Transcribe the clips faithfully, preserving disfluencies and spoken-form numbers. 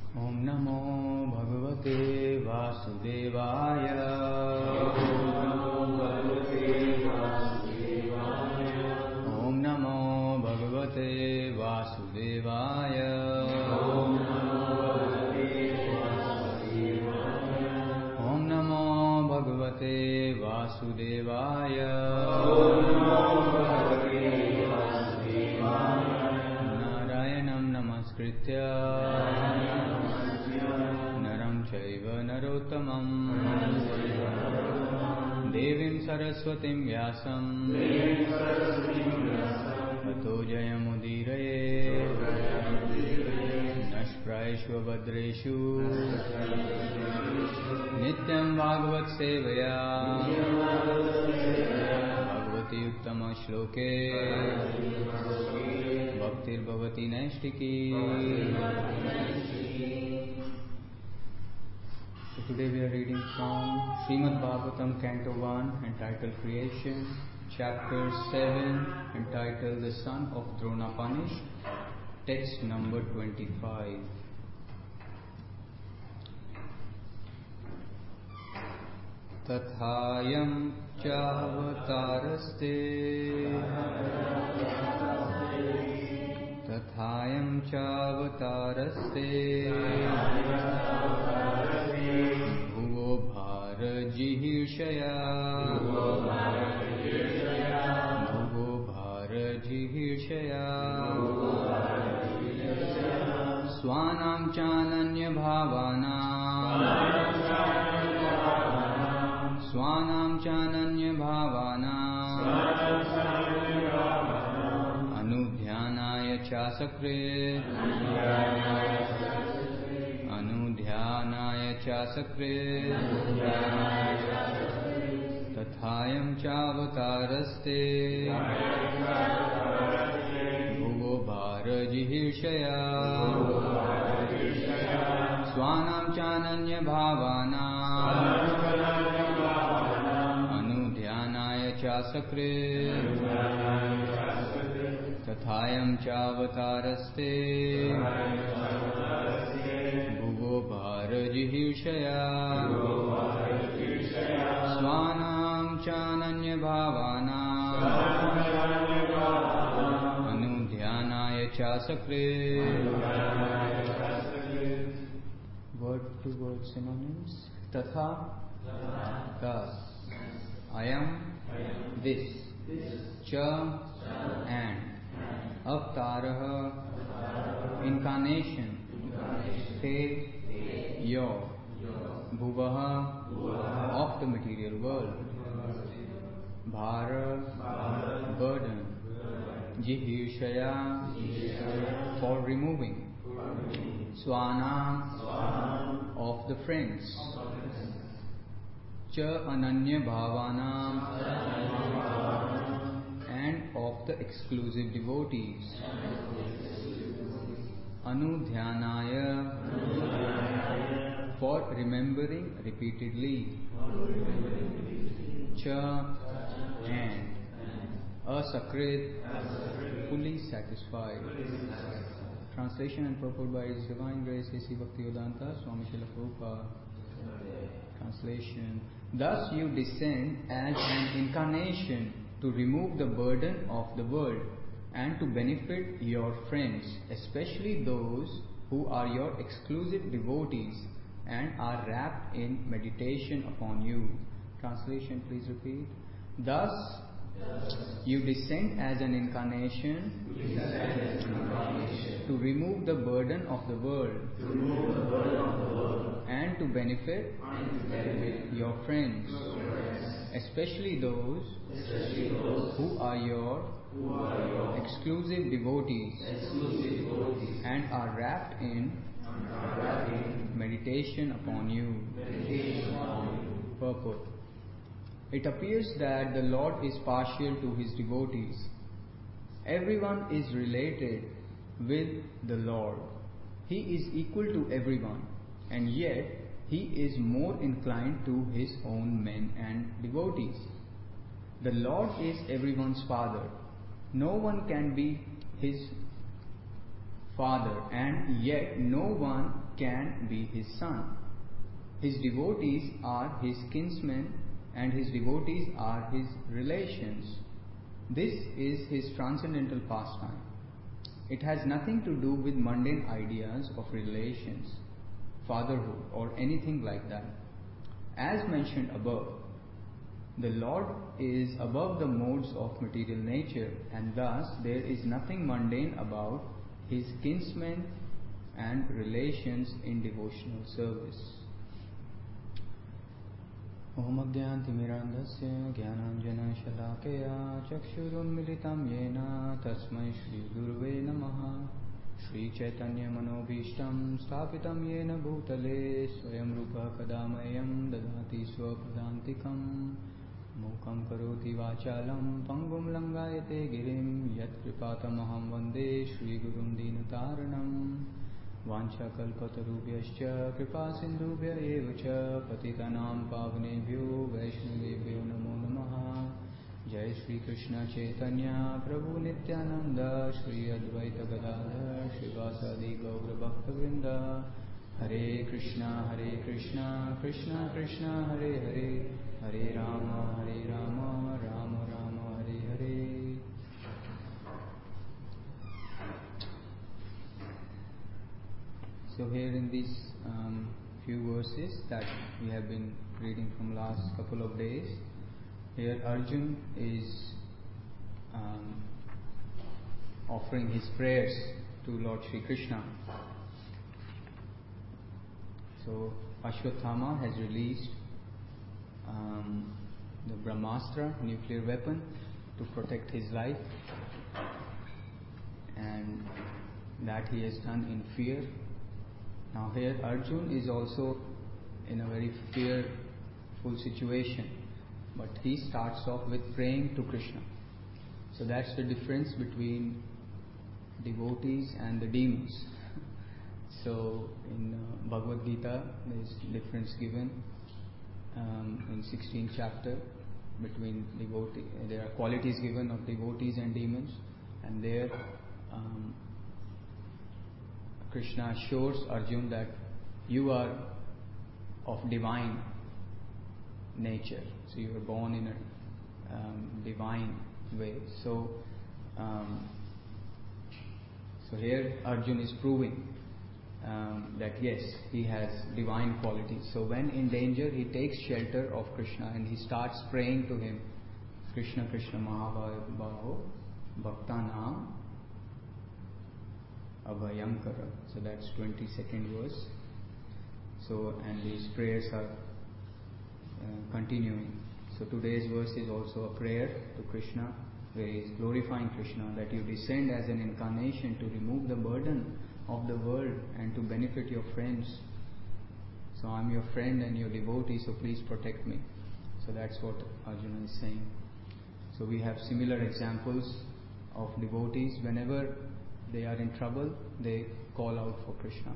Om Namo Bhagavate Vasudevaya. Om Namo Bhagavate Vasudevaya. Om Namo Bhagavate Vasudevaya. Narayanam Namaskritya Naram Chaiva Narottamam Devim Saraswatim Vyasam Tato Jayamudiraye Nashpraishva Badreshu Nityam Bhagavat Sevaya Bhagavati Uttama Shloke Bhaktir Bhavati Naistiki. So today we are reading from Srimad Bhagavatam Canto one entitled Creation, Chapter seven entitled The Son of Dronapanish, text number twenty-five. Tathayam chavataraste Tathayam chavataraste Bhuvo bharajihirshaya Bhuvo bharajihirshaya Swanam chananya bhavana Swanam chananya bhavana Anudhyanaya chasakre Anudhyanaya chasakre Tathayam chavataraste Bhuvo bharajihirshaya Swanam chananya bhavana Anudhyanaya chasakre Tathayam chavataraste Bhuvo bharajihirshaya Swanam chananya bhavana Anudhyanaya chasakre. Word to word synonyms. Tatha, thus. Ayam, this. Cha, and. Avataraha, incarnation. Te, your. Bhuvaha, of the material world. Bhara, burden. Jihirshaya, for removing. Swana, of the friends. Cha ananya bhavanam, and of the exclusive devotees. Anudhyanaya, for remembering repeatedly. Cha, and. Asakrit, fully satisfied. Translation and purport by His Divine Grace A C Bhaktivedanta Swami Srila Prabhupada. Translation. Thus you descend as an incarnation to remove the burden of the world and to benefit your friends, especially those who are your exclusive devotees and are wrapped in meditation upon you. Translation, please repeat. Thus, you descend as an incarnation to remove the burden of the world and to benefit your friends, especially those who are your exclusive devotees and are wrapped in meditation upon you. Purport. It appears that the Lord is partial to His devotees. Everyone is related with the Lord. He is equal to everyone, and yet He is more inclined to His own men and devotees. The Lord is everyone's Father. No one can be His Father, and yet no one can be his son. His devotees are his kinsmen and his devotees are his relations. This is his transcendental pastime. It has nothing to do with mundane ideas of relations, fatherhood, or anything like that. As mentioned above, the Lord is above the modes of material nature, and thus there is nothing mundane about his kinsmen and relations in devotional service. Om Agyantimirandasya Gyananjana Shalakaya Chakshurummilitam Yena Tasmai Shri Gurve Namaha Shri Chaitanya Manobhishtam Sthapitam Yena Bhutale Swayam Rupa Kadamayam Dadati Swapadantikam Mukam Karoti Vachalam Pangum Langayate Girim Yat Kripatamaham Vande Shri Gurum Dinataranam Vancha kalpatarubhyascha kripa sindhubhya evacha patitanam pavnebhyo vaishnavebhyo namo namaha. Jai Shri Krishna Chaitanya Prabhu Nityananda Shri Advaita Gadadhar Shrivasadi Gaura Bhakta Vrinda. Hare Krishna Hare Krishna Krishna Krishna Hare Hare Hare Rama Hare Rama Rama Rama Hare Hare. So here in these um, few verses that we have been reading from last couple of days, here Arjun is um, offering his prayers to Lord Shri Krishna. So Ashwatthama has released um, the Brahmastra, nuclear weapon, to protect his life, and that he has done in fear. Now here Arjun is also in a very fearful situation, but he starts off with praying to Krishna. So that's the difference between devotees and the demons. So in uh, Bhagavad Gita there is difference given um, in sixteenth chapter between devotee. There are qualities given of devotees and demons, and there um, Krishna assures Arjun that you are of divine nature. So you are born in a um, divine way. So, um, so here Arjun is proving um, that yes, he has divine qualities. So when in danger, he takes shelter of Krishna and he starts praying to him. Krishna Krishna Mahabhaho Bhaktanam Abhayankara. So that's twenty-second verse. So and these prayers are uh, continuing. So today's verse is also a prayer to Krishna, where he is glorifying Krishna that you descend as an incarnation to remove the burden of the world and to benefit your friends. So I'm your friend and your devotee, so please protect me. So that's what Arjuna is saying. So we have similar examples of devotees. Whenever they are in trouble, they call out for Krishna.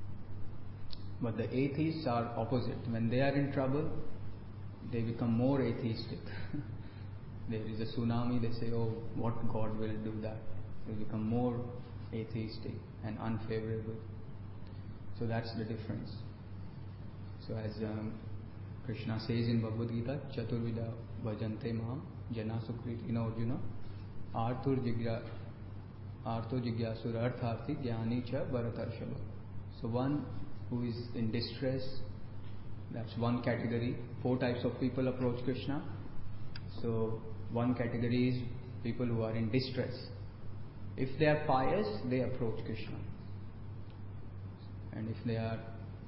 But the atheists are opposite. When they are in trouble, they become more atheistic. There is a tsunami, they say, oh, what God will do that? They become more atheistic and unfavorable. So that's the difference. So as um, Krishna says in Bhagavad Gita, Chaturvida bhajante maham jana sukriti na arjuna arthur jigya artho jigyasur artharthi jnani cha bharatarshava. So one who is in distress, that's one category. Four types of people approach Krishna. So one category is people who are in distress. If they are pious, they approach Krishna. And if they are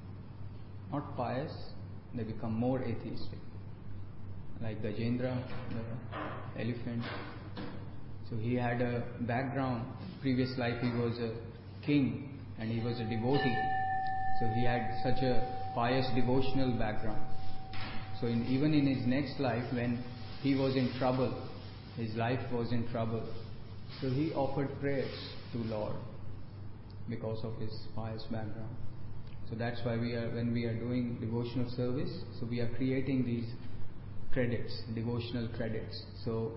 not pious, they become more atheistic. Like Gajendra, the elephant. So he had a background. Previous life he was a king and he was a devotee. So he had such a pious devotional background. So in, even in his next life, when he was in trouble, his life was in trouble, so he offered prayers to Lord because of his pious background. So that's why we are, when we are doing devotional service, so we are creating these credits, devotional credits. So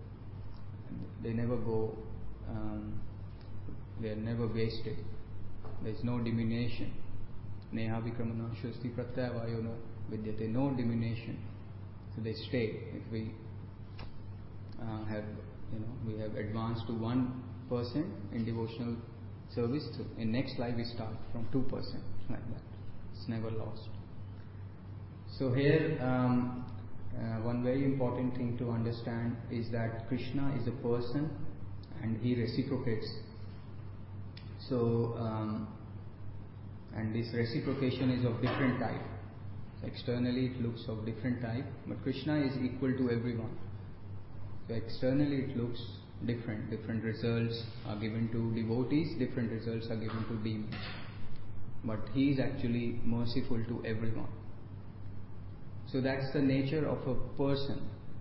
they never go, um, they are never wasted. There is no diminution. Neha vikramana shruti pratyavayona vidyate, no diminution. So they stay. If we uh, have, you know, we have advanced to one percent in devotional service, to, in next life we start from two percent, like that. It's never lost. So here, um, uh, one very important thing to understand is that Krishna is a person and he reciprocates. So, um, and this reciprocation is of different type. So externally it looks of different type, but Krishna is equal to everyone. So externally it looks different. Different results are given to devotees, different results are given to demons. But he is actually merciful to everyone. So that's the nature of a person.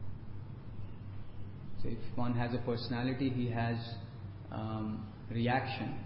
So if one has a personality, he has um, reaction.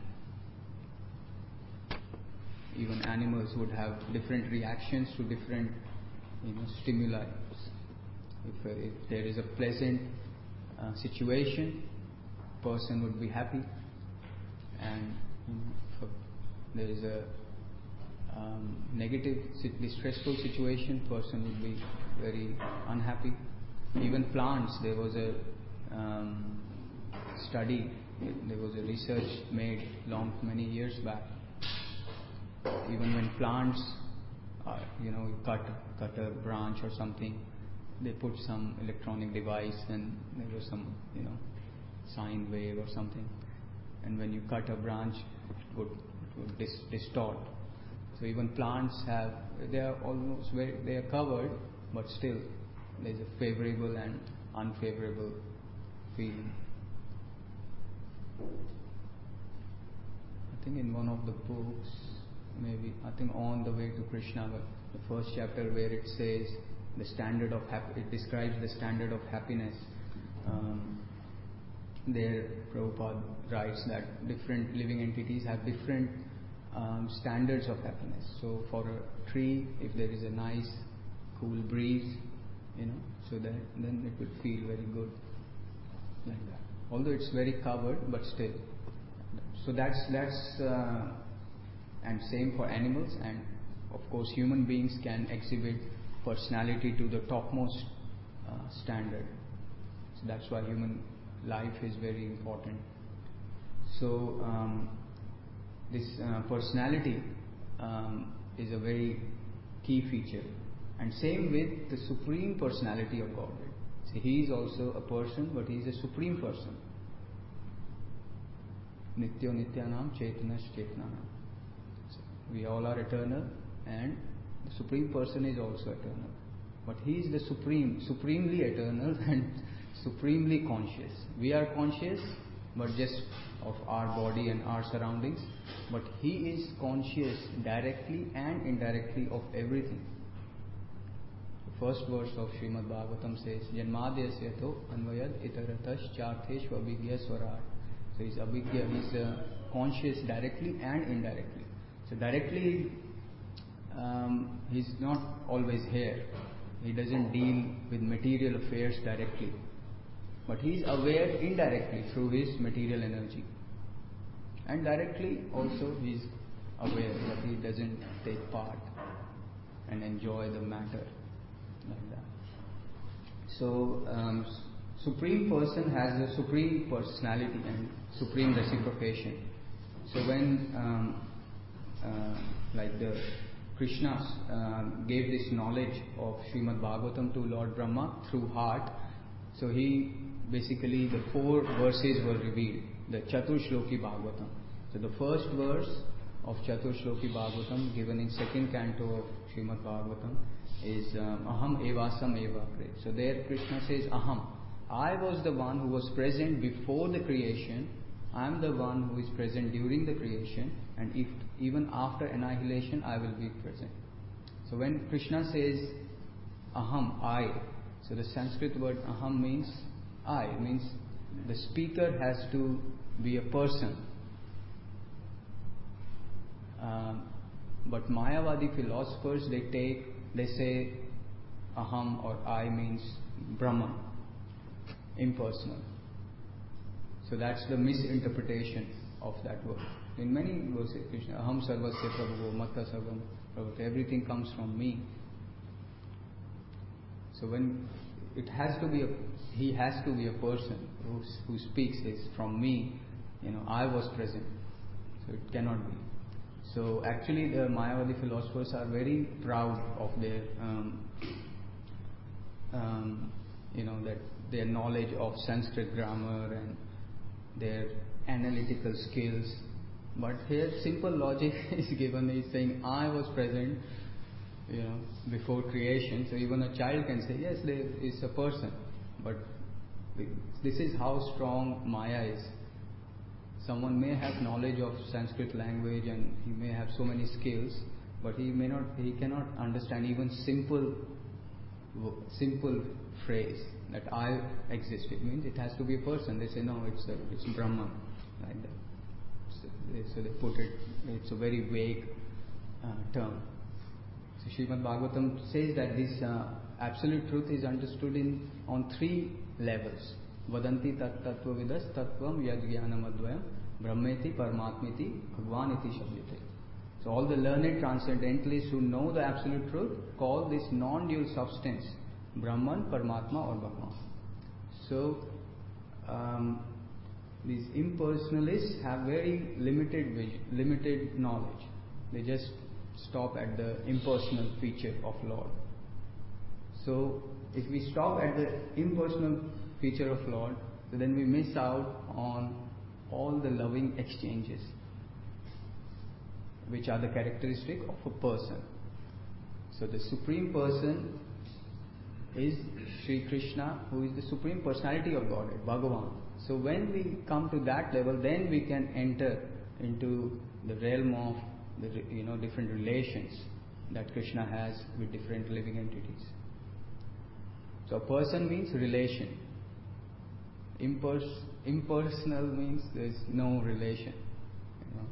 Even animals would have different reactions to different, you know, stimuli. If, uh, if there is a pleasant uh, situation, person would be happy, and you know, if there is a um, negative, distressful situation, person would be very unhappy. Even plants, there was a um, study, there was a research made long many years back. Even when plants, are, you know, you cut cut a branch or something, they put some electronic device and there was some, you know, sine wave or something. And when you cut a branch, it would, it would dis- distort. So even plants have, they are almost very, they are covered, but still there is a favorable and unfavorable feeling. I think in one of the books, maybe, I think On the Way to Krishna, the first chapter where it says the standard of hap- it describes the standard of happiness. Um, there Prabhupada writes that different living entities have different um, standards of happiness. So for a tree, if there is a nice cool breeze, you know, so that then it will feel very good, like that. Although it's very covered, but still. So that's that's uh, and same for animals, and of course human beings can exhibit personality to the topmost uh, standard. So that's why human life is very important. So um, this uh, personality um, is a very key feature, and same with the supreme personality of Godhead. So he is also a person, but he is a supreme person. Nityo Nityanam Chaitanash Chetananam. So we all are eternal, and the supreme person is also eternal. But he is the supreme, supremely eternal and supremely conscious. We are conscious, but just of our body and our surroundings. But he is conscious directly and indirectly of everything. The first verse of Srimad Bhagavatam says, Janmadhyasyato anvayad itaratas charthesh abhigya swarat. So he's abhigya, he's uh, conscious directly and indirectly. So directly, um, he's not always here. He doesn't deal with material affairs directly. But he is aware indirectly through his material energy. And directly also he is aware, but he doesn't take part and enjoy the matter like that. So, um, Supreme Person has the supreme personality and supreme reciprocation. So when um, uh, like the Krishna uh, gave this knowledge of Srimad Bhagavatam to Lord Brahma through heart, so he basically, the four verses were revealed, the Chaturshloki Bhagavatam. So the first verse of Chaturshloki Bhagavatam, given in second canto of Srimad Bhagavatam, is um, Aham Evasam Eva. So there Krishna says Aham, I was the one who was present before the creation, I am the one who is present during the creation, and if even after annihilation I will be present. So when Krishna says Aham, I, so the Sanskrit word Aham means I, means the speaker has to be a person. Um, but Mayavadi philosophers, they take, they say Aham or I means Brahman, impersonal. So that's the misinterpretation of that word. In many verses, Krishna, Aham Sarvasya Prabhu, Matta Sarvam Prabhu, everything comes from me. So when it has to be a, he has to be a person who, who speaks is from me, you know, I was present. So it cannot be. So actually the Mayavadi philosophers are very proud of their, um, um, you know, that their knowledge of Sanskrit grammar and their analytical skills. But here simple logic is given. He's saying I was present, you know, before creation. So even a child can say, yes, there is a person. But this is how strong Maya is. Someone may have knowledge of Sanskrit language and he may have so many skills, but he may not, he cannot understand even simple, simple phrase that I exist. It means it has to be a person. They say no, it's a, it's Brahman, like that. So they, so they put it. It's a very vague uh, term. So Srimad Bhagavatam says that this uh, absolute truth is understood in on three levels. Vadanti tat tattva vidas tattvam yad jnanam advayam brahmeti paramatmiti bhagvaniti shabdite. So all the learned transcendentalists who know the absolute truth call this non-dual substance Brahman, Paramatma or Bhagwan. So um, these impersonalists have very limited vision, limited knowledge. They just stop at the impersonal feature of Lord. So if we stop at the impersonal feature of Lord, so then we miss out on all the loving exchanges which are the characteristic of a person. So the Supreme Person is Sri Krishna, who is the Supreme Personality of Godhead, Bhagavan. So when we come to that level, then we can enter into the realm of the, you know, different relations that Krishna has with different living entities. So a person means relation. Impers- impersonal means there is no relation. You know.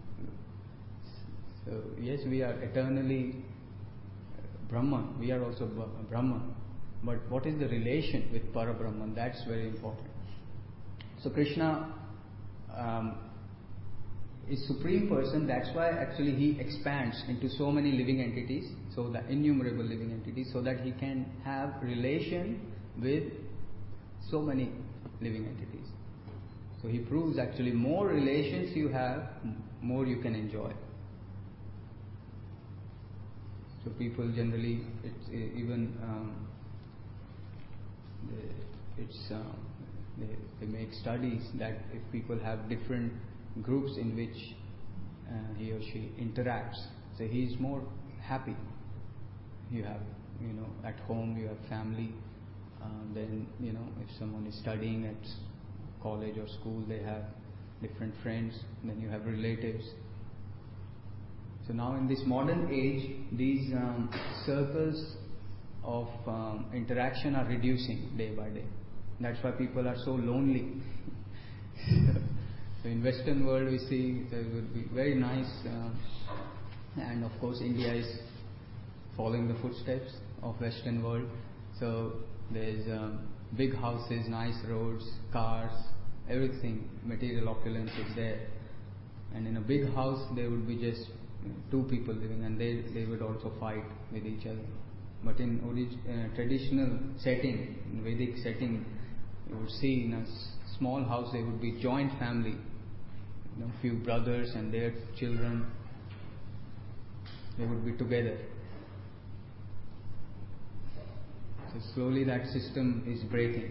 So yes, we are eternally Brahman. We are also Brahman. But what is the relation with Parabrahman? That's very important. So Krishna um, is Supreme Person. That's why actually he expands into so many living entities, so the innumerable living entities, so that he can have relation with so many living entities. So he proves actually more relations you have, more you can enjoy. So people generally, it's even um, they, it's um, they, they make studies that if people have different groups in which uh, he or she interacts, so he is more happy. You have, you know, at home you have family. Uh, then, you know, if someone is studying at college or school, they have different friends. Then you have relatives. So now in this modern age, these um, circles of um, interaction are reducing day by day. That's why people are so lonely. So in Western world we see there would be very nice, uh, and of course India is following the footsteps of Western world. So there's um, big houses, nice roads, cars, everything, material opulence is there. And in a big house there would be just you know, two people living, and they, they would also fight with each other. But in orig- uh, traditional setting, in Vedic setting, you would see in a s- small house there would be joint family, you know, few brothers and their children, they would be together. So slowly that system is breaking.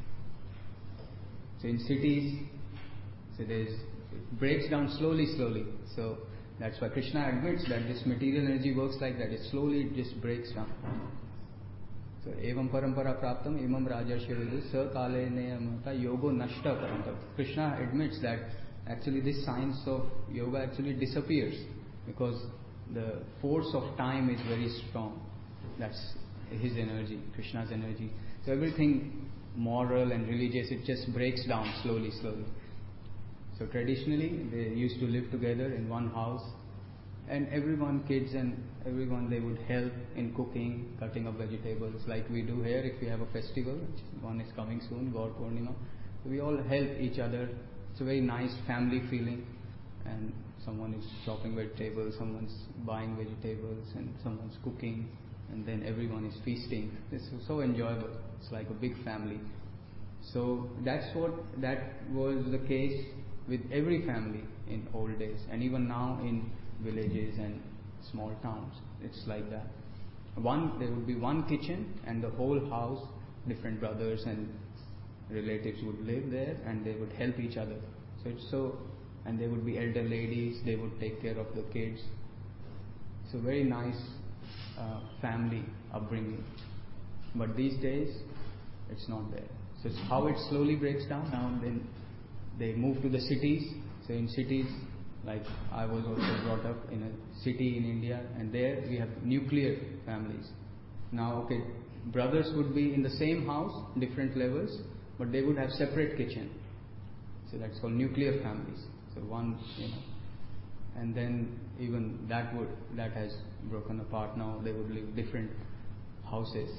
So in cities, so there's, it breaks down slowly, slowly. So that's why Krishna admits that this material energy works like that. It slowly it just breaks down. So evam parampara praptam imam rajarshya vidu sa kale neyamata yogo nashta parantam. Krishna admits that actually this science of yoga actually disappears because the force of time is very strong. That's his energy, Krishna's energy. So everything moral and religious, it just breaks down slowly, slowly. So traditionally, they used to live together in one house, and everyone, kids and everyone, they would help in cooking, cutting of vegetables, like we do here if we have a festival, which one is coming soon, Gaur Purnima. So we all help each other. It's a very nice family feeling, and someone is chopping vegetables, someone's buying vegetables, and someone's cooking, and then everyone is feasting. This is so enjoyable. It's like a big family. So that's what that was the case with every family in old days, and even now in villages and small towns, it's like that. One there would be one kitchen, and the whole house, different brothers and relatives would live there, and they would help each other. So it's so, and there would be elder ladies, they would take care of the kids. So very nice uh, family upbringing. But these days, it's not there. So it's how it slowly breaks down. Now then, they move to the cities. So in cities, like I was also brought up in a city in India, and there we have nuclear families. Now, okay, brothers would be in the same house, different levels, but they would have separate kitchen. So that's called nuclear families. So one, you know, and then even that would that has broken apart now. They would live different houses.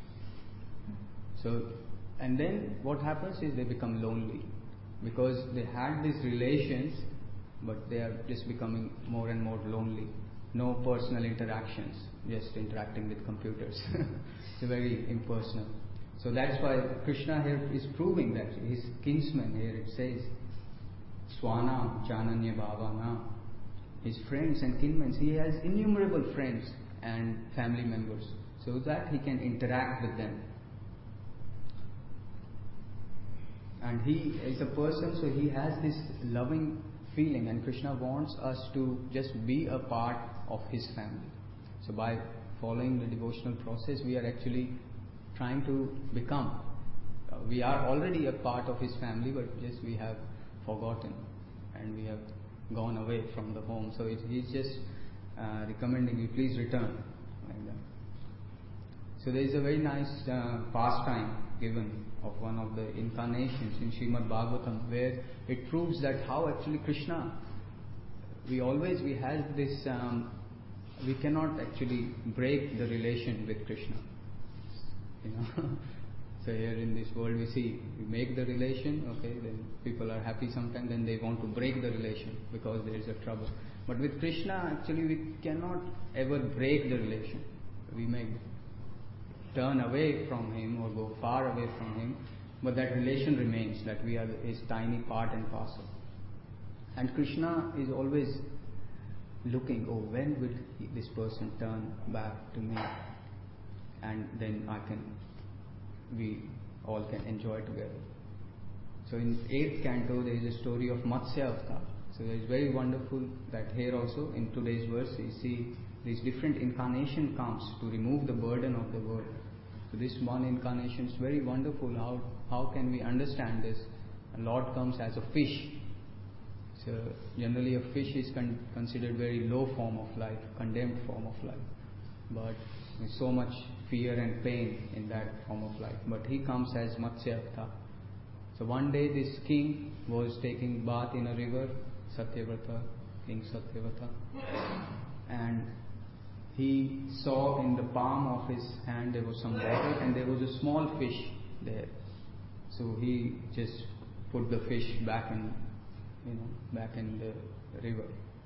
So, and then what happens is they become lonely because they had these relations, but they are just becoming more and more lonely. No personal interactions, just interacting with computers. It's very impersonal. So that's why Krishna here is proving that his kinsmen, here it says, Swana Chananya Bhavana, his friends and kinsmen, he has innumerable friends and family members, so that he can interact with them. And he is a person, so he has this loving feeling, and Krishna wants us to just be a part of his family. So by following the devotional process, we are actually trying to become. Uh, we are already a part of his family, but just we have forgotten and we have gone away from the home. So it, he's just uh, recommending you please return, like that. So there is a very nice uh, pastime given of one of the incarnations in Srimad Bhagavatam, where it proves that how actually Krishna, we always we have this um, we cannot actually break the relation with Krishna, you know. So here in this world we see, we make the relation, okay, then people are happy sometimes, then they want to break the relation because there is a trouble. But with Krishna actually we cannot ever break the relation. We may turn away from him or go far away from him, but that relation remains, that we are his tiny part and parcel. And Krishna is always looking, oh, when will he, this person turn back to me, and then I can, we all can enjoy together. So in eighth canto there is a story of Matsya Avatar. So it is very wonderful that here also in today's verse we see these different incarnation comes to remove the burden of the world. So this one incarnation is very wonderful. How how can we understand this? A Lord comes as a fish. So generally a fish is con- considered very low form of life, condemned form of life. But there's so much fear and pain in that form of life. But he comes as Matsya Avatar. So one day this king was taking bath in a river, Satyavrata, King Satyavrata, and he saw in the palm of his hand there was some water and there was a small fish there. So he just put the fish back in, you know, back in the river.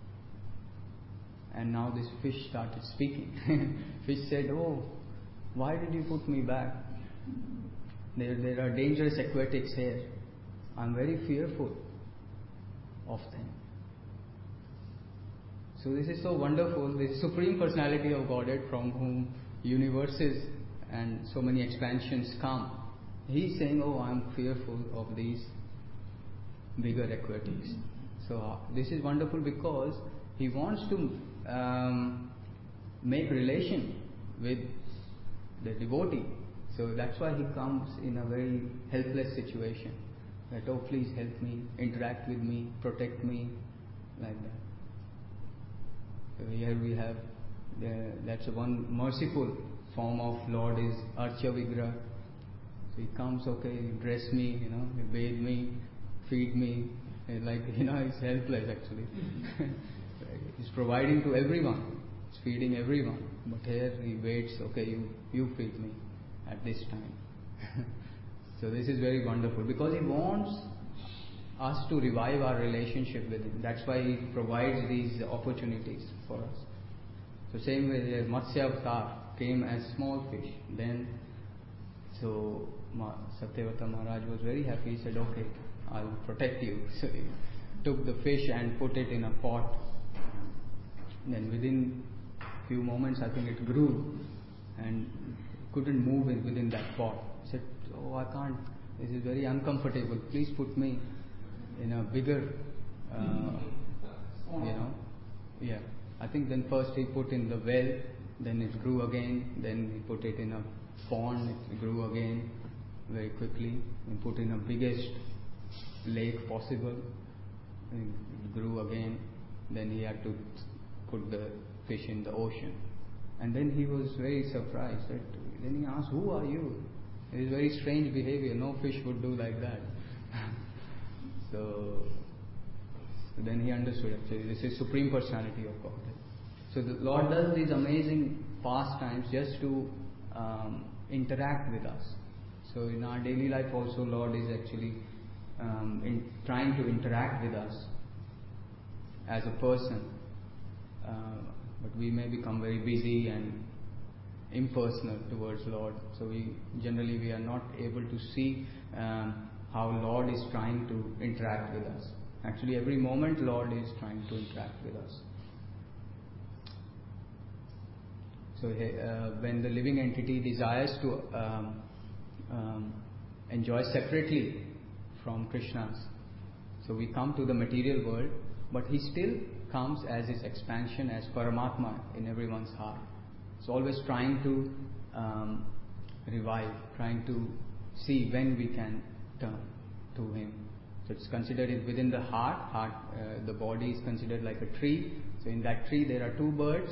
And now this fish started speaking. Fish said, "Oh, why did you put me back? There, there are dangerous aquatics here. I'm very fearful of them." So this is so wonderful. This Supreme Personality of Godhead, from whom universes and so many expansions come. He's saying, "Oh, I'm fearful of these bigger aquatics." So uh, this is wonderful because he wants to um, make relation with the devotee. So that's why he comes in a very helpless situation. That, "Oh, please help me, interact with me, protect me," like that. So here we have, the, that's one merciful form of Lord is Archa Vigraha. So he comes, okay, dress me, you know, bathe me, feed me, like, you know, he's helpless actually. He's providing to everyone, he's feeding everyone. But here he waits, okay, you, you feed me at this time. So this is very wonderful because he wants us to revive our relationship with Him. That's why He provides these opportunities for us. So same way, uh, Matsya Avatar came as small fish. Then, so Ma- Satyavata Maharaj was very happy. He said, okay, I'll protect you. So he took the fish and put it in a pot. Then within few moments, I think it grew and couldn't move in within that pot. He said, oh, I can't. This is very uncomfortable. Please put me in a bigger, uh, you know, yeah. I think then first he put in the well, then it grew again, then he put it in a pond, it grew again very quickly, and put in a biggest lake possible, and it grew again, then he had to put the fish in the ocean. And then he was very surprised. Right? Then he asked, who are you? It is very strange behavior, no fish would do like that. So, so then he understood actually this is Supreme Personality of Godhead. So the Lord does these amazing pastimes just to um, interact with us. So in our daily life also Lord is actually um, in trying to interact with us as a person. Uh, but we may become very busy and impersonal towards Lord. So we generally we are not able to see um, how Lord is trying to interact with us. Actually, every moment Lord is trying to interact with us. So uh, when the living entity desires to um, um, enjoy separately from Krishna's, so we come to the material world, but he still comes as his expansion as Paramatma in everyone's heart. So always trying to um, revive, trying to see when we can turn to him. So it's considered within the heart. Heart, uh, the body is considered like a tree. So in that tree there are two birds.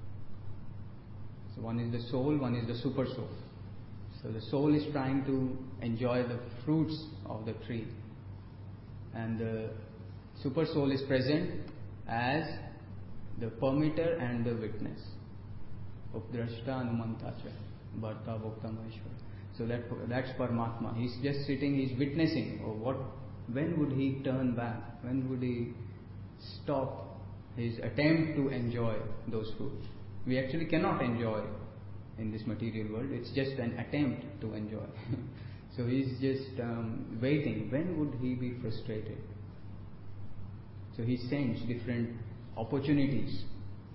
So one is the soul, one is the super soul. So the soul is trying to enjoy the fruits of the tree, and the super soul is present as the permitter and the witness. Updrashta Anumantacha, Bharta Bhokta Maheshwara. So that that's Paramatma. He's just sitting, he's witnessing. Or what? When would he turn back? When would he stop his attempt to enjoy those fruits? We actually cannot enjoy in this material world. It's just an attempt to enjoy. So he's just um, waiting. When would he be frustrated? So he sends different opportunities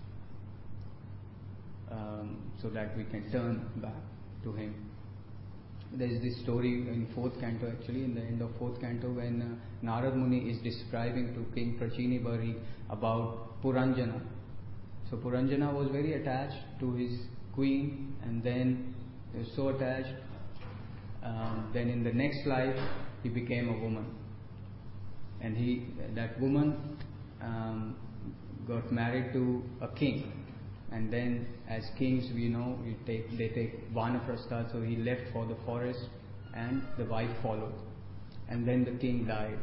um, so that we can turn back to him. There is this story in fourth canto, actually, in the end of fourth canto, when uh, Narad Muni is describing to King Prachini Bari about Puranjana. So Puranjana was very attached to his queen, and then he was so attached. Um, then in the next life, he became a woman, and he that woman um, got married to a king. And then, as kings, we know we take they take Vanaprastha. So he left for the forest, and the wife followed. And then the king died,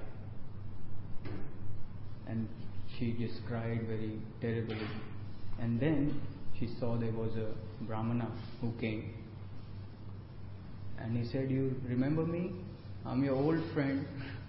and she just cried very terribly. And then she saw there was a Brahmana who came, and he said, "You remember me? I'm your old friend."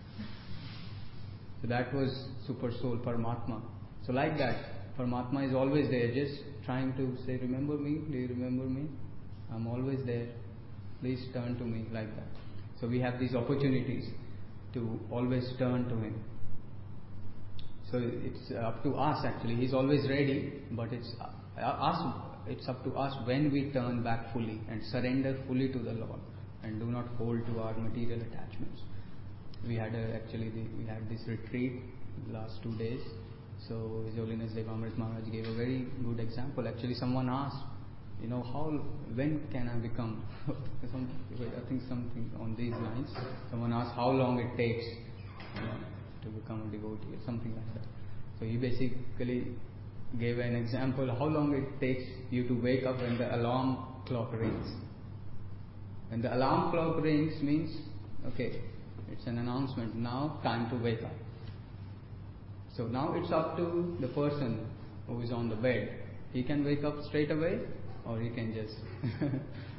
So that was Super Soul Paramatma. So like that, Paramatma is always there, just trying to say, "Remember me? Do you remember me? I'm always there. Please turn to me," like that. So we have these opportunities to always turn to him. So it's up to us actually. He's always ready, but it's us. It's up to us when we turn back fully and surrender fully to the Lord and do not hold to our material attachments. We had a, actually the, we had this retreat last two days. So His Holiness Devamrit Maharaj gave a very good example. Actually, someone asked, you know, how, when can I become? some, I think something on these lines. Someone asked how long it takes, you know, to become a devotee or something like that. So he basically gave an example how long it takes you to wake up when the alarm clock rings. When the alarm clock rings means, okay, it's an announcement, now time to wake up. So now it's up to the person who is on the bed. He can wake up straight away, or he can just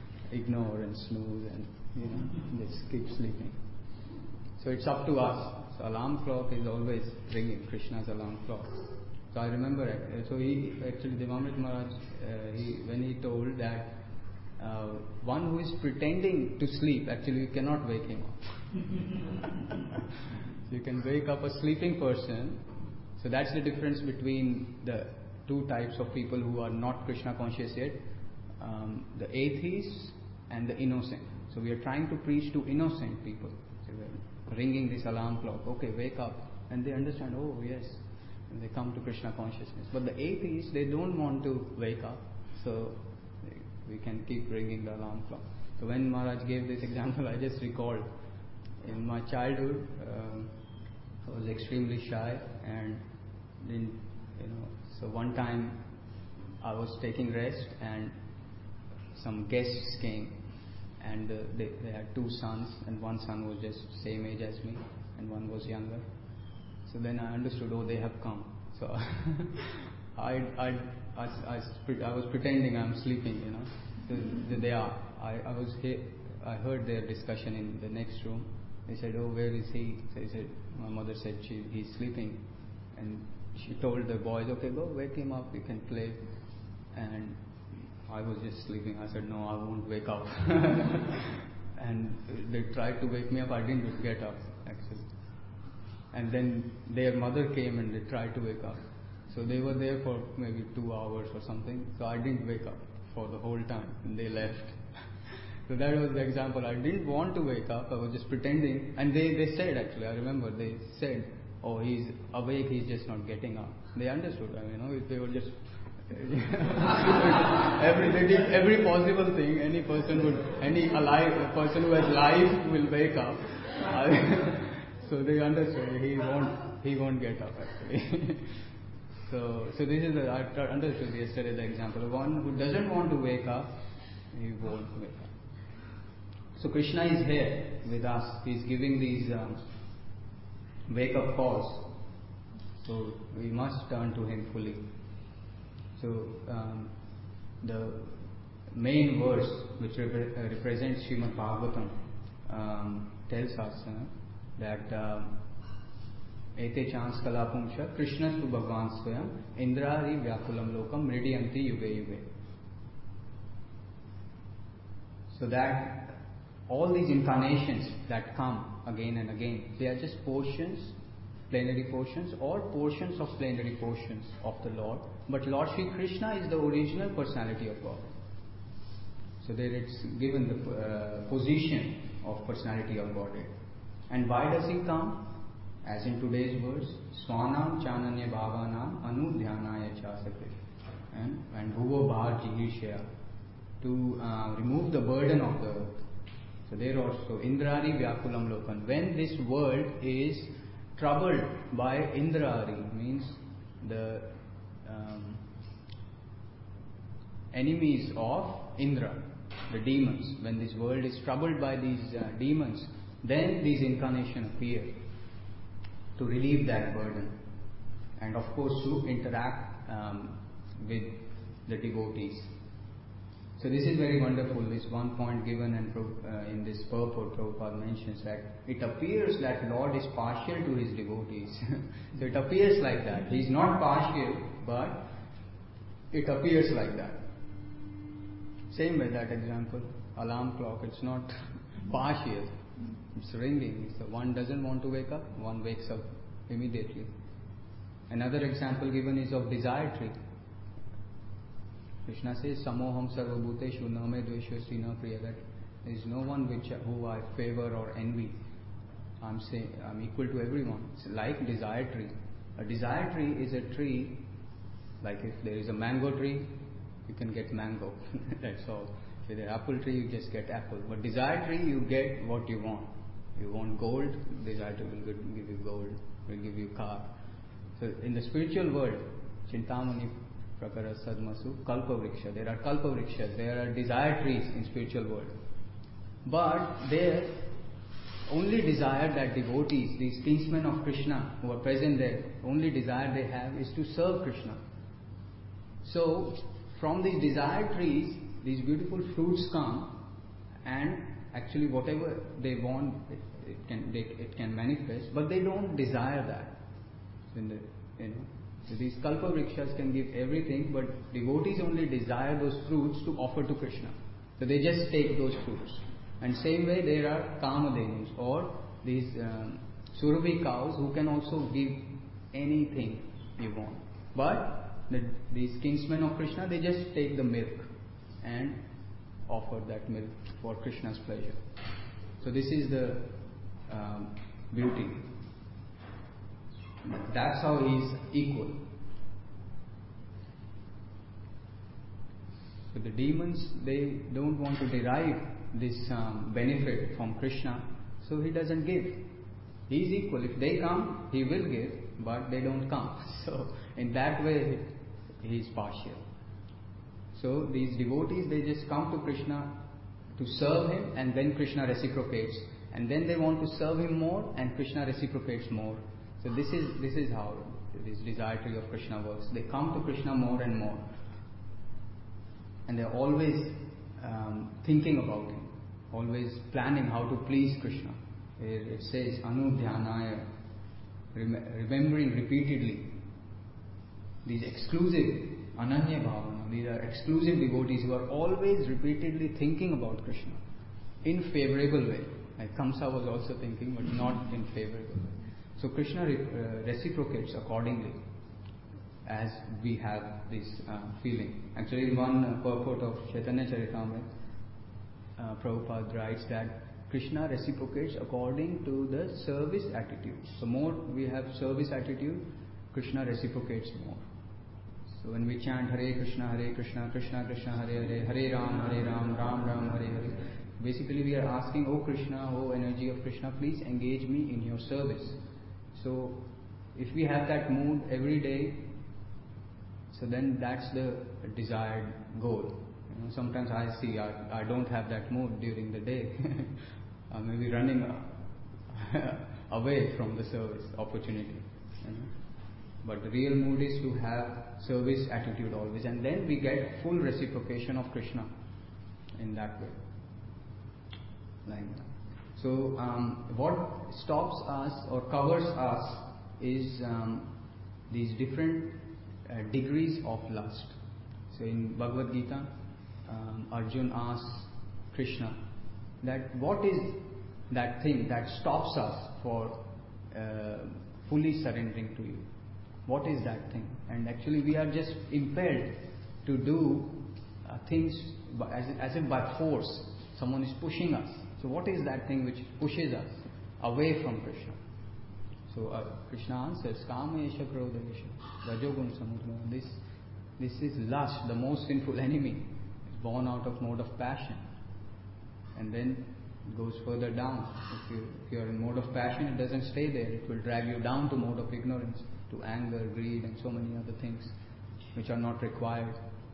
ignore and snooze and, you know, just keep sleeping. So it's up to us. So alarm clock is always ringing, Krishna's alarm clock. So I remember it. So he actually, Devamrit Maharaj, uh, he, when he told that uh, one who is pretending to sleep, actually you cannot wake him up. So you can wake up a sleeping person. So that's the difference between the two types of people who are not Krishna conscious yet, um, the atheists and the innocent. So we are trying to preach to innocent people. So we're ringing this alarm clock. Okay, wake up. And they understand, oh yes. And they come to Krishna consciousness. But the atheists, they don't want to wake up. So we can keep ringing the alarm clock. So when Maharaj gave this example, I just recalled in my childhood, um, I was extremely shy and didn't, you know, so one time I was taking rest and some guests came and uh, they, they had two sons and one son was just same age as me and one was younger. So then I understood, oh, they have come. So I, I, I, I, I was pretending I'm sleeping, you know. So they are. I, I was he- I heard their discussion in the next room. They said, oh, where is he? So he said, my mother said she, he's sleeping. And she told the boys, okay, go wake him up, you can play. And I was just sleeping. I said, no, I won't wake up. And they tried to wake me up. I didn't get up, actually. And then their mother came and they tried to wake up. So they were there for maybe two hours or something. So I didn't wake up for the whole time. And they left. So that was the example. I didn't want to wake up. I was just pretending. And they, they said, actually, I remember, they said, oh, he's awake, he's just not getting up. They understood. I mean, you know, if they were just... every, they did every possible thing. Any person would, any alive person who has life will wake up. So they understood. He won't, he won't get up, actually. so, so this is the, I understood yesterday the example. One who doesn't want to wake up, he won't wake up. So Krishna is here with us. He is giving these um, wake-up calls. So we must turn to Him fully. So um, the main verse which rep- uh, represents Srimad Bhagavatam um, tells us uh, that Ete chans kalapumsha Krishnastu Bhagavan Swayam Indrari Vyakulam Lokam Mridyanti Yuge Yuge. So that all these incarnations that come again and again, they are just portions, plenary portions, or portions of plenary portions of the Lord. But Lord Sri Krishna is the original personality of God. So there it's given the uh, position of personality of Godhead. And why does He come? As in today's verse, Swanam Chananya Bhavanam Anudhyanaya Chasakri. And, and Bhuvo Bhar Jihishya. To uh, remove the burden of the earth. So there also, Indrari Vyakulam Lokan. When this world is troubled by Indrari, means the um, enemies of Indra, the demons. When this world is troubled by these uh, demons, then these incarnations appear to relieve that burden. And of course to interact um, with the devotees. So this is very wonderful. This one point given and uh, in this purport, Prabhupada mentions that it appears that Lord is partial to His devotees. So it appears like that. He is not partial, but it appears like that. Same with that example, alarm clock. It's not partial. It's ringing. So one doesn't want to wake up, one wakes up immediately. Another example given is of desire tree. Krishna says, Samoham sarvabhuteshu name dveshyosti na priya. That there is no one which who I favor or envy. I'm saying I'm equal to everyone. It's like desire tree. A desire tree is a tree, like if there is a mango tree, you can get mango. That's all. If there is apple tree, you just get apple. But desire tree, you get what you want. You want gold, desire tree will give you gold, will give you car. So in the spiritual world, Chintamani Prakara Sadmasu, Kalpa Vriksha. There are Kalpa Vrikshas, there are desire trees in spiritual world. But there, only desire that devotees, these kinsmen of Krishna who are present there, only desire they have is to serve Krishna. So, from these desire trees, these beautiful fruits come, and actually whatever they want, it, it can they, it can manifest, but they don't desire that. So in the, you know, so these kalpa vrikshas can give everything, but devotees only desire those fruits to offer to Krishna. So they just take those fruits. And same way there are kamadhenus or these um, surabhi cows who can also give anything you want. But the, these kinsmen of Krishna, they just take the milk and offer that milk for Krishna's pleasure. So this is the um, beauty. That's how he is equal. So the demons, they don't want to derive this um, benefit from Krishna, so he doesn't give. He is equal. If they come, he will give, but they don't come. So in that way, he is partial. So these devotees, they just come to Krishna to serve him, and then Krishna reciprocates. And then they want to serve him more, and Krishna reciprocates more. So this is this is how this desire tree of Krishna works. They come to Krishna more and more, and they're always um, thinking about him, always planning how to please Krishna. It, it says Anudhyanaya, rem- remembering repeatedly. These exclusive Ananya Bhavana, these are exclusive devotees who are always repeatedly thinking about Krishna in favorable way. Like Kamsa was also thinking, but not in favorable way. So Krishna re- uh, reciprocates accordingly as we have this uh, feeling. Actually, in one uh, purport of Chaitanya Charitamrita, uh, Prabhupada writes that Krishna reciprocates according to the service attitude. So more we have service attitude, Krishna reciprocates more. So when we chant Hare Krishna, Hare Krishna, Krishna Krishna, Hare Hare, Hare Ram, Hare Ram, Ram Ram, Hare Hare, basically we are asking, oh Krishna, oh energy of Krishna, please engage me in your service. So if we have that mood every day, so then that's the desired goal. You know, sometimes I see I, I don't have that mood during the day. I may be running uh, away from the service opportunity. You know. But the real mood is to have service attitude always, and then we get full reciprocation of Krishna in that way. Like that. So um, what stops us or covers us is um, these different uh, degrees of lust. So in Bhagavad Gita, um, Arjun asks Krishna that what is that thing that stops us for uh, fully surrendering to you? What is that thing? And actually we are just impelled to do uh, things by, as, as if by force. Someone is pushing us. So what is that thing which pushes us away from Krishna? So uh, Krishna answers, Kamesha Krodesha Rajogun Samudra. This, this is lust, the most sinful enemy. It's born out of mode of passion. And then it goes further down. If you, if you are in mode of passion, it doesn't stay there. It will drag you down to mode of ignorance, to anger, greed and so many other things which are not required.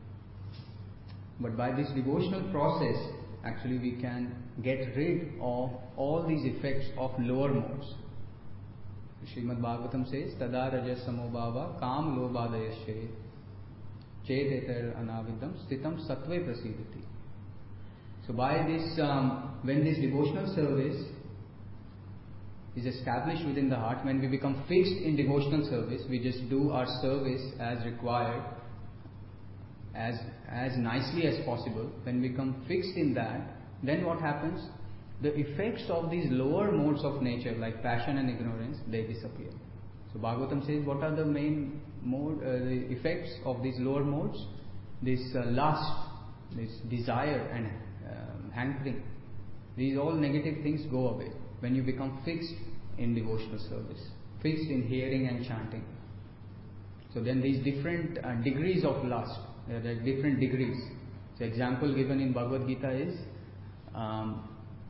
But by this devotional process, actually we can get rid of all these effects of lower modes. Srimad Bhagavatam says, Tada rajas samobhava kam lobhadayasya chedetar anavidam stitam sattve prasidati. So by this, um, when this devotional service is established within the heart, when we become fixed in devotional service, we just do our service as required, as as nicely as possible. When we become fixed in that, then what happens? The effects of these lower modes of nature, like passion and ignorance, they disappear. So Bhagavatam says, what are the main mode, uh, the effects of these lower modes? This uh, lust, this desire and um, hankering. These all negative things go away when you become fixed in devotional service, fixed in hearing and chanting. So then these different uh, degrees of lust, there are different degrees. So example given in Bhagavad Gita is um,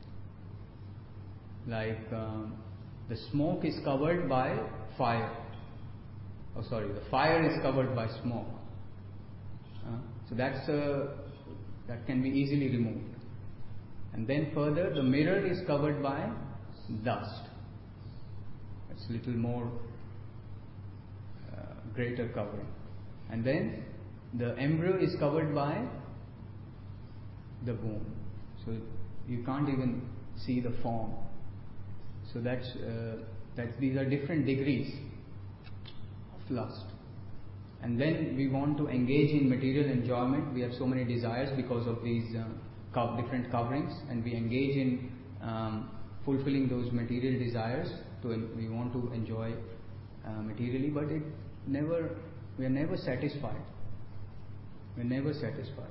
like um, the smoke is covered by fire. Oh sorry, the fire is covered by smoke. Uh, so that's uh, that can be easily removed. And then further, the mirror is covered by dust. It's a little more uh, greater covering. And then the embryo is covered by the womb. So you can't even see the form. So that's, uh, that's these are different degrees of lust. And then we want to engage in material enjoyment. We have so many desires because of these uh, co- different coverings, and we engage in um, fulfilling those material desires. To we want to enjoy uh, materially, but it never we are never satisfied. We are never satisfied.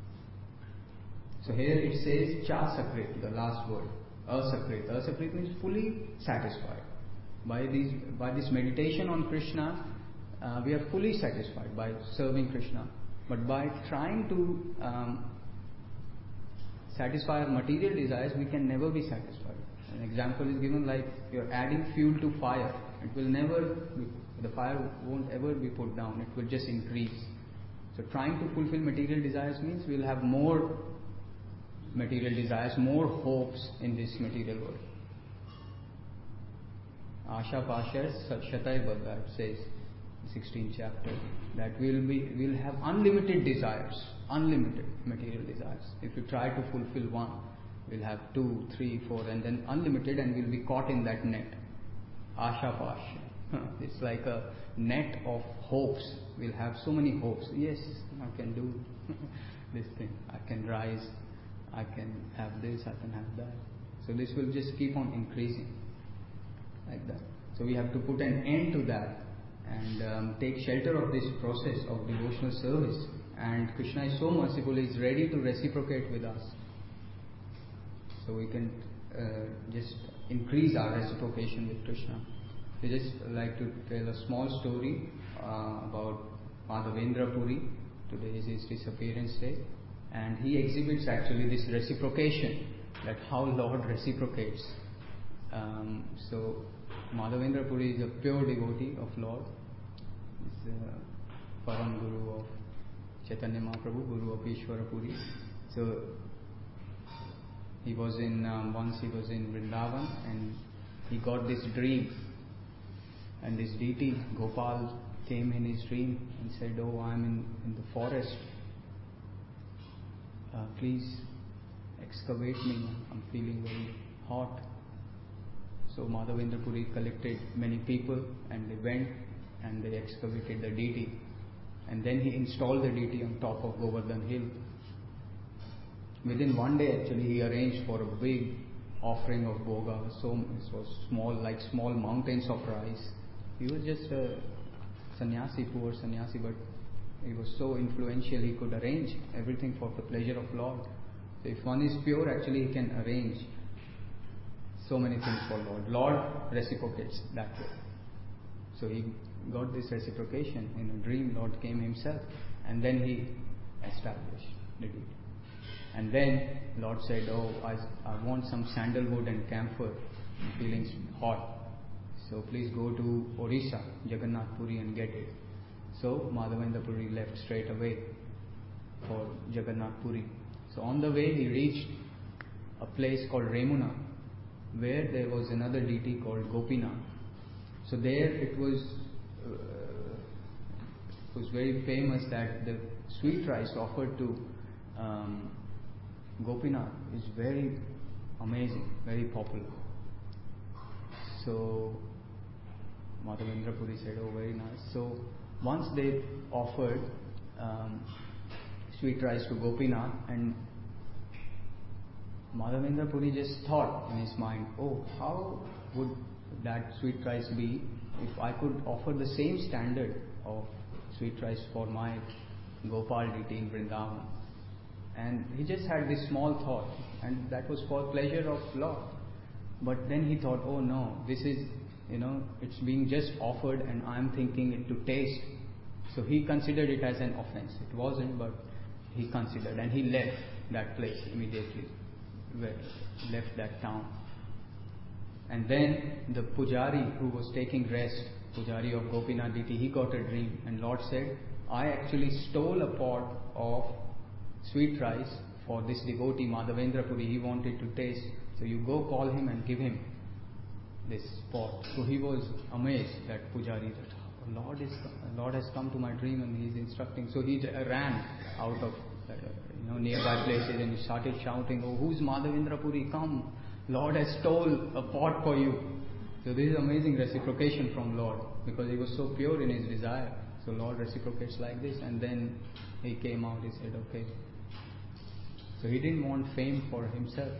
So here it says cha sakrit, the last word. Asakrit. Asakrit means fully satisfied. By these by this meditation on Krishna, Uh, we are fully satisfied by serving Krishna, but by trying to um, satisfy our material desires, we can never be satisfied. An example is given like you're adding fuel to fire. It will never, be, the fire won't ever be put down. It will just increase. So trying to fulfill material desires means we'll have more material desires, more hopes in this material world. Asha Pasha Shatai Baddha, it says, sixteenth chapter, that we'll be we'll have unlimited desires, unlimited material desires. If you try to fulfill one, we'll have two, three, four, and then unlimited, and we'll be caught in that net. Asha Pasha. It's like a net of hopes. We'll have so many hopes. Yes, I can do this thing. I can rise. I can have this. I can have that. So this will just keep on increasing like that. So we have to put an end to that. And um, take shelter of this process of devotional service. And Krishna is so merciful, he is ready to reciprocate with us. So we can uh, just increase our reciprocation with Krishna. I just like to tell a small story uh, about Madhavendra Puri. Today is his disappearance day. And he exhibits actually this reciprocation, that how Lord reciprocates. Um, so Madhavendra Puri is a pure devotee of Lord. He's uh, Param Guru of Chaitanya Mahaprabhu, Guru of Ishvara Puri. So he was in, um, once he was in Vrindavan, and he got this dream. And this deity, Gopal, came in his dream and said, "Oh, I'm in, in the forest. Uh, please excavate me. I'm feeling very hot." So Madhavendra Puri collected many people, and they went and they excavated the deity. And then he installed the deity on top of Govardhan hill. Within one day actually he arranged for a big offering of bhoga. So it was small, like small mountains of rice. He was just a sannyasi, poor sannyasi, but he was so influential he could arrange everything for the pleasure of Lord. So if one is pure, actually he can arrange so many things for Lord. Lord reciprocates that way. So he got this reciprocation. In a dream, Lord came himself, and then he established the deity. And then Lord said, "Oh, I, I want some sandalwood and camphor. I'm feeling hot. So please go to Orissa, Jagannath Puri, and get it." So Madhavendra Puri left straight away for Jagannath Puri. So on the way he reached a place called Remuna, where there was another deity called Gopinath. So there it was uh, it was very famous that the sweet rice offered to um, Gopinath is very amazing, very popular. So Madhavendra Puri said, "Oh, very nice." So once they offered um, sweet rice to Gopinath, and Madhavendra Puri just thought in his mind, "Oh, how would that sweet rice be if I could offer the same standard of sweet rice for my Gopal deity in Vrindavan?" And he just had this small thought, and that was for pleasure of Lord. But then he thought, "Oh no, this is, you know, it's being just offered and I'm thinking it to taste." So he considered it as an offense. It wasn't, but he considered, and he left that place immediately, left that town. And then the Pujari who was taking rest, Pujari of Gopinath deity, he got a dream, and Lord said, "I actually stole a pot of sweet rice for this devotee Madhavendra Puri. He wanted to taste. So you go call him and give him this pot." So he was amazed, that Pujari, that oh, Lord is Lord has come to my dream and he is instructing. So he ran out of, uh, you know, nearby places, and he started shouting, "Oh, who's Madhavendra Puri? Come, Lord has stole a pot for you." So this is amazing reciprocation from Lord, because he was so pure in his desire. So Lord reciprocates like this, and then he came out, he said, okay. So he didn't want fame for himself.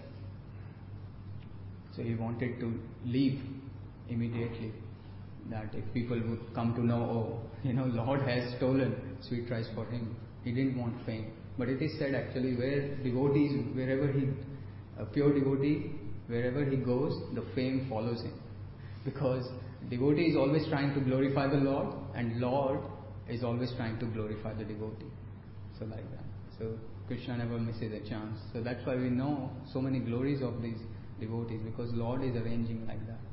So he wanted to leave immediately. That if people would come to know, oh, you know, Lord has stolen sweet rice for him. He didn't want fame. But it is said actually, where devotees, wherever he, a pure devotee, wherever he goes, the fame follows him. Because devotee is always trying to glorify the Lord, and Lord is always trying to glorify the devotee. So like that. So Krishna never misses a chance. So that's why we know so many glories of these devotees, because Lord is arranging like that.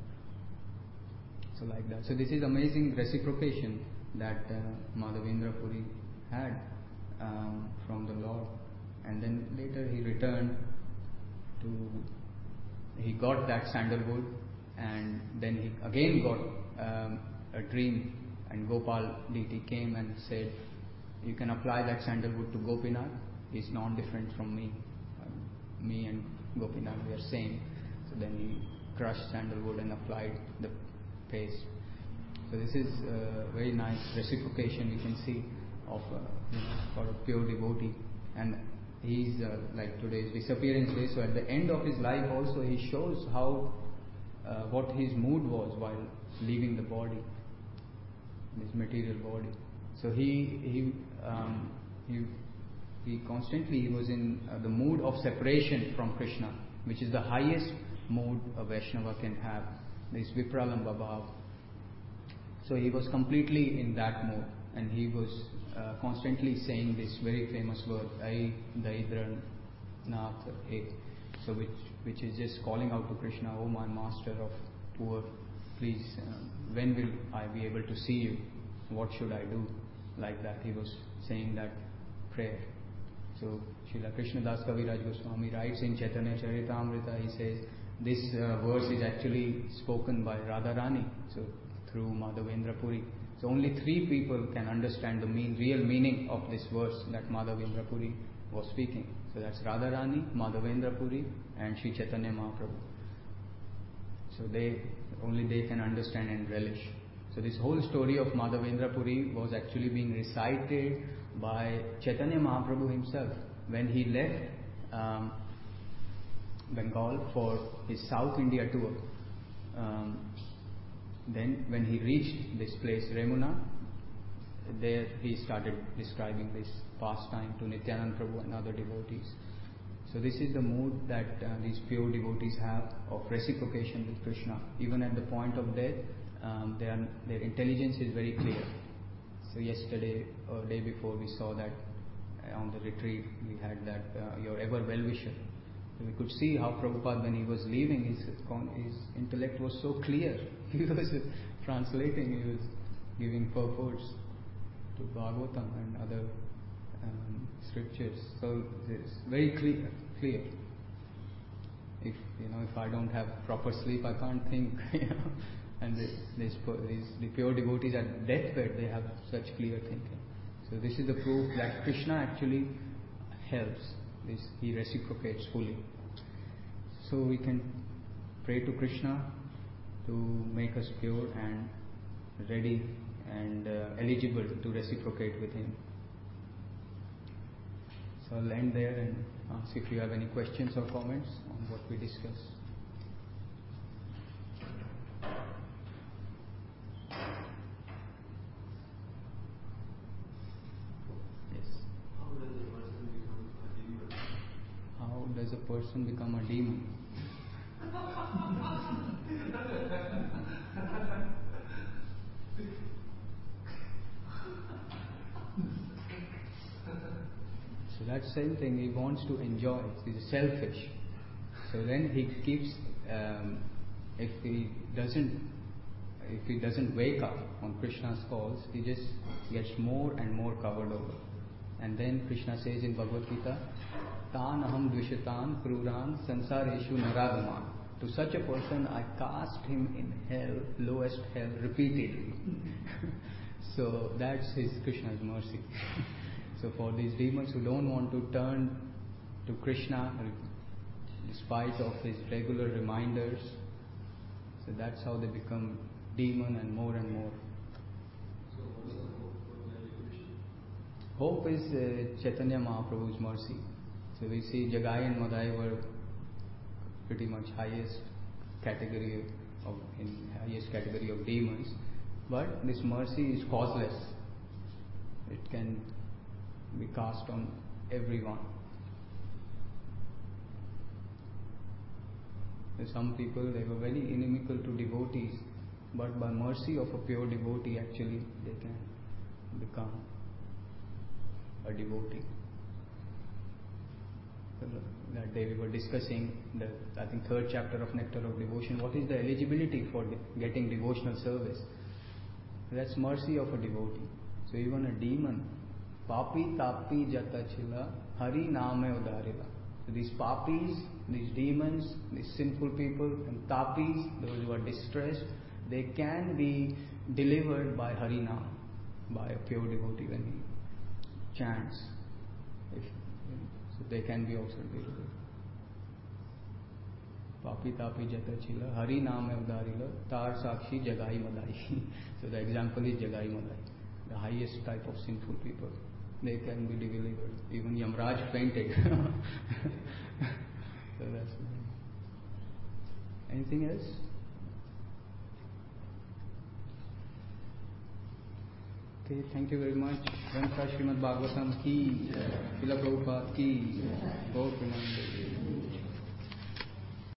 So like that. So this is amazing reciprocation that uh, Madhavendra Puri had um, from the Lord. And then later he returned to, he got that sandalwood, and then he again got um, a dream, and Gopal deity came and said, you can apply that sandalwood to Gopinath. He's non-different from me. Um, me and Gopinath, we are same. So then he crushed sandalwood and applied the paste. So this is a very nice reciprocation we can see of uh, you know, for a pure devotee. And he's uh, like today's disappearance day. So at the end of his life also he shows how uh, what his mood was while leaving the body, this material body. So he he um, he he constantly he was in uh, the mood of separation from Krishna, which is the highest mood a Vaishnava can have, this Vipralamba Bhav. So he was completely in that mood, and he was uh, constantly saying this very famous word, Ai Daidra Nath He. So which which is just calling out to Krishna, oh my master of poor, please, uh, when will I be able to see you? What should I do? Like that, he was saying that prayer. So Srila Krishnadas Kaviraj Goswami writes in Chaitanya Charitamrita, he says, this uh, verse is actually spoken by Radharani, so through Madhavendra Puri. So only three people can understand the mean, real meaning of this verse that Madhavendra Puri was speaking. So that's Radharani, Madhavendra Puri, and Sri Chaitanya Mahaprabhu. So they, only they can understand and relish. So this whole story of Madhavendra Puri was actually being recited by Chaitanya Mahaprabhu himself when he left um, Bengal for his South India tour. Um, then when he reached this place, Remuna, there he started describing this pastime to Nityananda Prabhu and other devotees. So this is the mood that uh, these pure devotees have of reciprocation with Krishna. Even at the point of death, um, they are, their intelligence is very clear. So yesterday or day before we saw that uh, on the retreat we had that uh, your ever well-wisher. So we could see how Prabhupada, when he was leaving, his, his intellect was so clear. He was translating, he was giving purports to Bhagavatam and other um, scriptures. So it's very clear. Clear. If you know, if I don't have proper sleep, I can't think. You know, and the, these, these the pure devotees at deathbed, they have such clear thinking. So this is the proof that Krishna actually helps. This, he reciprocates fully. So we can pray to Krishna to make us pure and ready and uh, eligible to reciprocate with him. So I'll end there and ask if you have any questions or comments on what we discussed. How does a person become a demon? So that's the same thing, he wants to enjoy, he's selfish. So then he keeps, um, if he doesn't if he doesn't wake up on Krishna's calls, he just gets more and more covered over. And then Krishna says in Bhagavad Gita, Tan aham dvishitan kruran sansareshu naragaman. To such a person I cast him in hell, lowest hell, repeatedly. So that's his Krishna's mercy. So for these demons who don't want to turn to Krishna, despite of his regular reminders, so that's how they become demon and more and more. So what's the hope for their liberation? Hope is uh, Chaitanya Mahaprabhu's mercy. So we see Jagai and Madai were pretty much highest category of in highest category of demons, but this mercy is causeless. It can be cast on everyone. So some people, they were very inimical to devotees, but by mercy of a pure devotee, actually they can become a devotee. So that day we were discussing the, I think, third chapter of Nectar of Devotion. What is the eligibility for de- getting devotional service? That's mercy of a devotee. So even a demon, papi tapi jata chila, hari name udarila. So these papis, these demons, these sinful people, and tapis, those who are distressed, they can be delivered by Harinam, by a pure devotee when he chants. If, so they can be also delivered. Papi tapi jata chila, Hari Naam udarila, tar sakshi jagai madai. So the example is jagai madai, the highest type of sinful people. They can be delivered. Even Yamraj fainted. So that's it. Anything else? Okay, thank you very much. Granth Srimad Bhagavatam ki, Srila Prabhupada ki, Gaur Premanande.